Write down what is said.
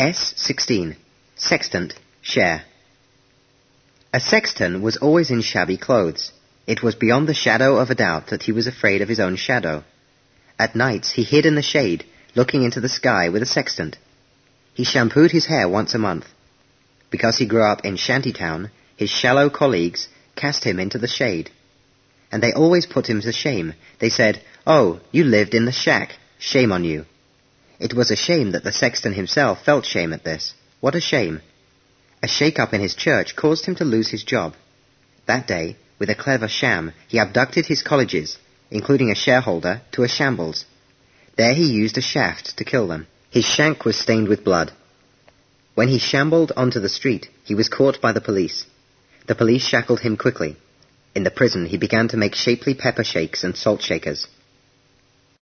S16. Sextant. Share. A sexton was always in shabby clothes. It was beyond the shadow of a doubt that he was afraid of his own shadow. At nights he hid in the shade, looking into the sky with a sextant. He shampooed his hair once a month. Because he grew up in shantytown, his shallow colleagues cast him into the shade. And they always put him to shame. They said, "Oh, you lived in the shack. Shame on you." It was a shame that the sexton himself felt shame at this. What a shame. A shake-up in his church caused him to lose his job. That day, with a clever sham, he abducted his colleges, including a shareholder, to a shambles. There he used a shaft to kill them. His shank was stained with blood. When he shambled onto the street, he was caught by the police. The police shackled him quickly. In the prison, he began to make shapely pepper shakes and salt shakers.